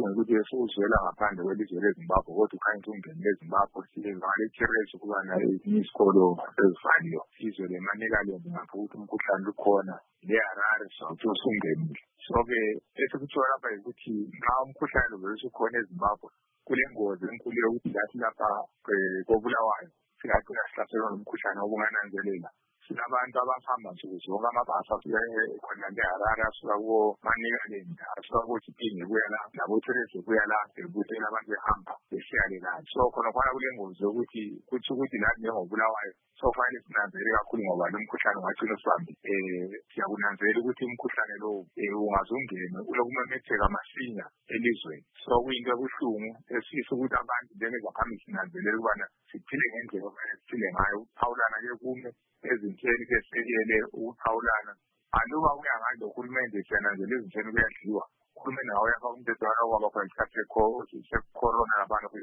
kubuhlungu ukuthi esuzwela ngaphandle kwelizwe leZimbabwe kodwa ukhanya ungene eZimbabwe sivale iTerrace kuba nayo isikolo ezivaliwe izwe leManicaland ngapha ukuthi umkhuhlane ukhona leHarare sokuthi usungenile so-ke esikuthola lapha ukuthi nxa umkhuhlane vele usukhona eZimbabwe kulengozi enkulu yokuthi lathi lapha koBulawayo singagcina sihlaselwa ngumkhuhlane obungananzelela. Sinabantu abahamba nsuku zonke amabhasi afika khona leHarare asuka koManicaland asuka koTshipinge kuya la laboTerrace kuya la ebutela abantu behamba besiyale la so khona kulengozi yokuthi kuthi lathi njengoBulawayo sofanele sinanzelele kakhulu ngoba lo mkhuhlane ungagcina usihambe. Siyakunanzelela ukuthi umkhuhlane lo ungazungena ulokumemetheka masinya elizweni so kuyinto ebuhlungu esifisa ukuthi abantu njengezakhamuzi sinanzelele ukubana siphile ngendlela okumele siphile ngayo ukuphawulana ke kume ezintweni kesekele ukuphawulana aluba kuya ngalo uhulumende siyananzelela izintweni kuyadliwa uhulumende ngawo yafaka umthetho kwaba khona isikhathi secorona abantu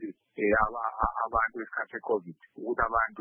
isikhathi seCovid ukuthi abantu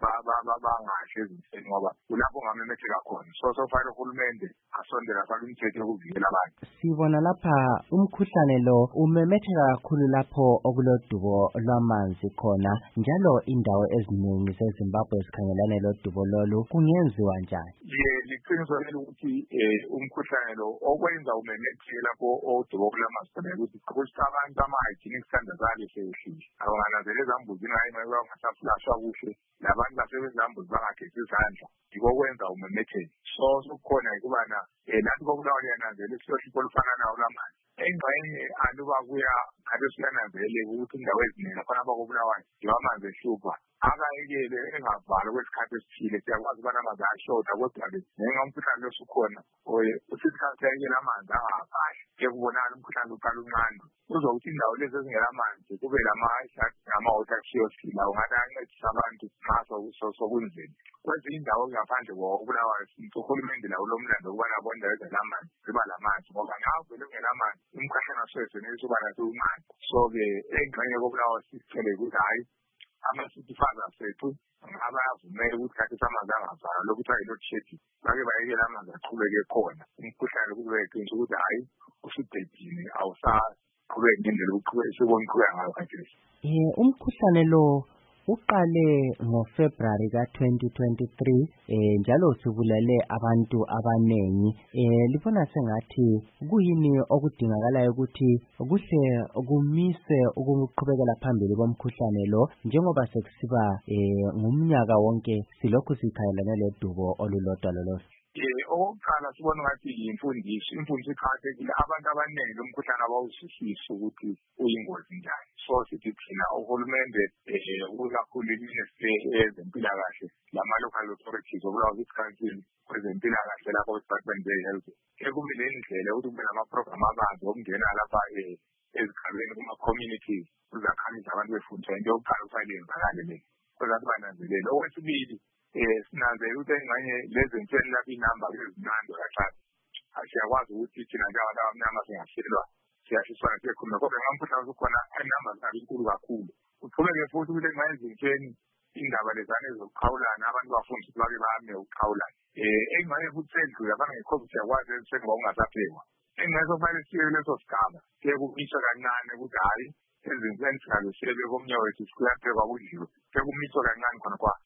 bangahle ezintweni ngoba kulapho ngamemetheka khona so fanele uhulumende asondela afake imithetho yokuvikela abantu. Sibona lapha umkhuhlane lo umemetheka kakhulu lapho okulodubo lwamanzi khona njalo indawo eziningi zeZimbabwe zikhangelane lodubo lolu kungenziwa njani? Liqiniso ukuthi umkhuhlane lo okwenza umemetheke lapho odubo lwamanzi khona ukuthi abantu ama-hygienic standards alehlile abangananzela ezambuzini ngayo ngasaflashwa kuhle labantu basebenzambuzi bangagezi izandla yiko kwenza umemetheke so kukhona ukubana nathi koBulawayo yananzela isihlahla olufana nawo lamanzi engxenye aluba kuya ngabe siyananzelela ukuthi indawo eziningi khona abakoBulawayo amanzi ehlupha akayekele engavalwa kwesikhathi esithile siyakwazi ukubana amanzi ayashoda kodwa-ke ngenxa umkhuhlane losukhona usisikhathi sayekela amanzi angavali kubonakala umkhuhlane uqala unqanda kuzokuthi indawo lezi ezingelamanzi kube lama-water kiosk lawo ngathi ayancedisa abantu nxa sokunzima kwezinye indawo ngaphandle koBulawayo uhulumende lawo lomlando ukubana bondawo ezelamanzi ziba lamanzi ngoba nxa uvele ungelamanzi umkhuhlane asusenelisa ukuba nathi unqanda so-ke engxenye koBulawayo sisithele ukuthi hayi ama-city fathers ethu abayavumela ukuthi kathi amanzi angavalwa lokhu kuthiwa yi-load shedding bake bayekela amanzi aqhubeke khona umkhuhlane kube eqinisa ukuthi hayi usudedile awusaqhubeki ngendlela sibona ngayo khathesi. Umkhuhlane lo uqale ngoFebruary ka-2023 njalo sibulale abantu abanengi libona sengathi kuyini okudingakalayo ukuthi kuhle kumise ukuqhubekela phambili komkhuhlane lo njengoba sekusiba ngumnyaka wonke silokhu sikhangelane ledubo olulodwa lolo. Okokuqala sibona ngathi imfundiso iqakathekile abantu abaningi lo mkhuhlane abawuzwisisi ukuthi uyingozi njani so sithi thina uhulumende kakhulu iministry yezempilakahle lama-local authorities oBulawayo City Council kwezempilakahle lapho department ye-health kube lendlela ukuthi kube nama-program abanzi okungena lapha ezigabeni kuma-communities kuzakhamizi abantu befundiswa into yokuqala kufanele yenzakale le kwezathi bananzelele. Okwesibili sinanzela ukuthi engxenye lezi ntweni lapho inamba ezinando kancane siyakwazi ukuthi thina njengabantu abamnyama singahlelwa siyashiswana siyekhuluma kodwa nxa umkhuhlane usukhona inamba zabo inkulu kakhulu uqhubeke futhi ukuthi engxenye ezintweni indaba lezane zokuqhawulana abantu bafundiswa ukuthi bake bame ukuqhawulana engxenye futhi sendlula afana nge-COVID siyakwazi ezisengoba kungasaphekwa engxenye sokufanele siye kuleso sigaba siye kumiswa kancane ukuthi hhayi ezintweni singaze siye komnye wethu kuyaphekwa kudliwe sekumiswa kancane khona kwa